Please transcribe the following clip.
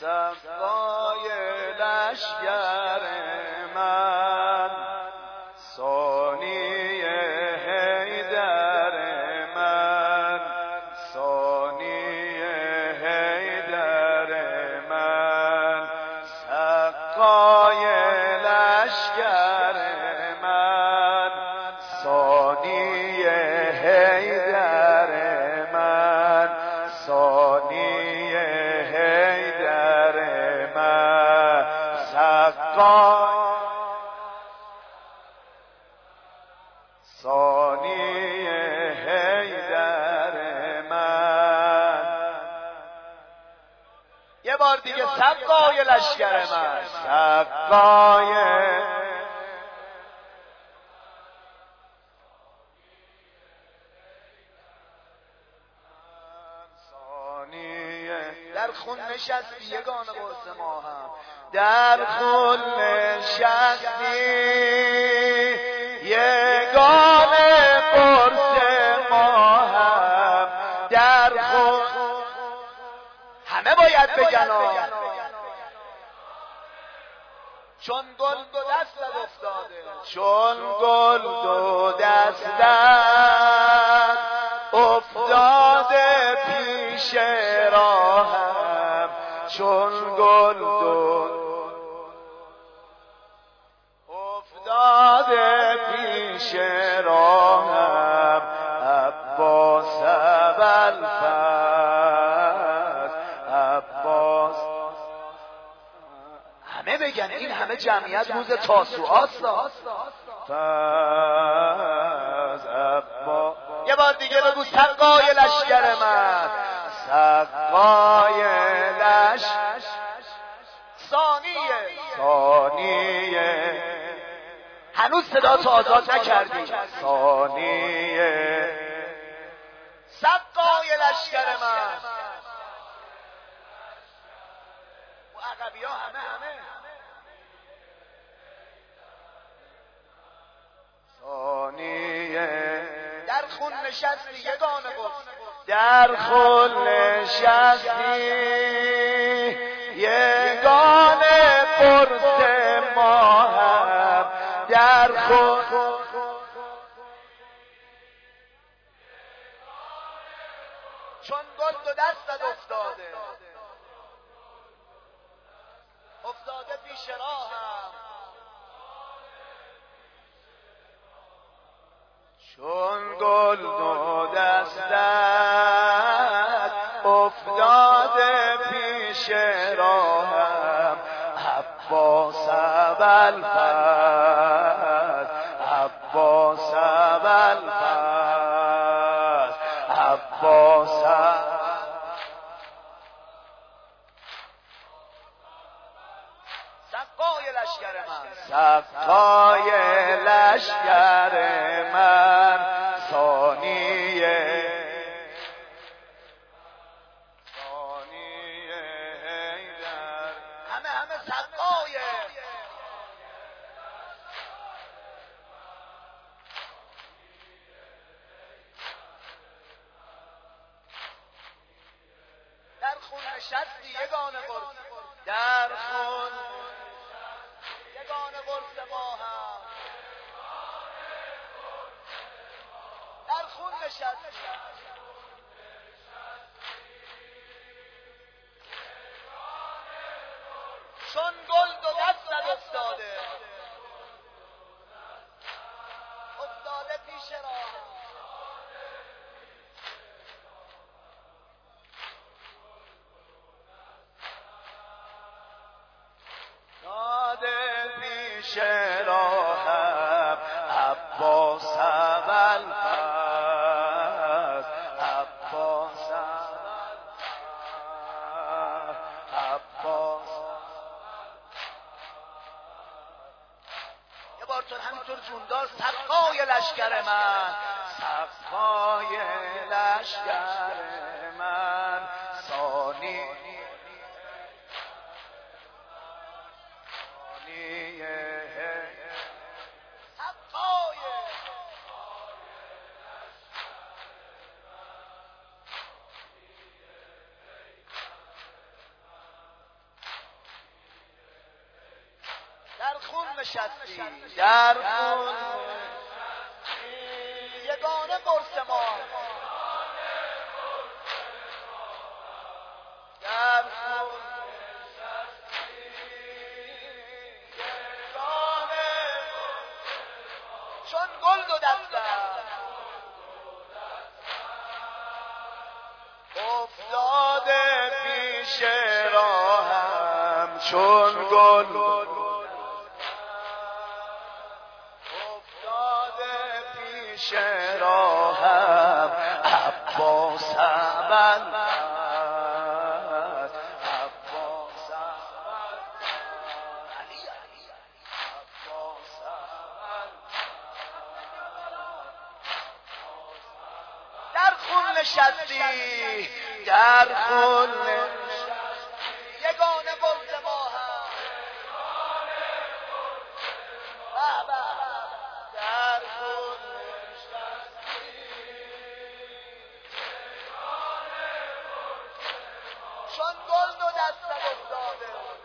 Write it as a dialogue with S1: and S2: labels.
S1: صفای لشگر من، ثانی حیدر من، ثانی حیدر من، سقای لشگر من، ثانی حیدر من، ثانی حیدر من، سقای ثانی حیدر من. یه بار دیگه سقای لشگر من، سقای ثانی. در خون نشستی یگانه قرص ما هم، در خون نشستی یگانه قرص ما هم، در خون. همه باید بگن چون گل دو دستت افتاده، چون گل دو دستت افتاده پیش راهم، چون گل دو افتاده پیش راهم، عباس ابوالفضل، عباس. همه بگن این همه جمعیت روز تاسوعاست. یه بار دیگه بگو سقای لشگر من، سقای لشگر، ثانیه ثانیه. هنوز صدا تو آزاد نکردی. ثانیه سقای لشگر من. و عقبی ها همه ثانیه. در خون نشستی یگانه قرص، در خون نشستی یگانه قرص ما هم، در خون. چون گل دو دستت افتاده، افتاده پیش راهم، چون گل دو دستت افتاده پیش راهم، عباس ابوالفضل، عباس ابوالفضل، عباس. سقای لشگر من، سقای لشگر من، ثانیه ثانیه حیدر. همه سقای. در خون نشستی یگانه قرص، در خون یگانه قرص ما هم، در خون نشستی چون گل دو دستت افتاده، افتاده پیش راهم، داده پیش راهم، عباس ابوالفضل، عباس ابوالفضل، عباس. یه بار تو همینطور جوندار سقای لشگر من، سقای لشگر من، ثانی نشستی در خون یگانه قرص ما در خون یگانه چون گل دو دستم افتاده پیش راهم چون گل افتاده پیش راهم عباس ابوالفضل عباس علی عباس در خون نشستی در خون یگانه قرص ما هم در خون چون گل دو دستم افتاده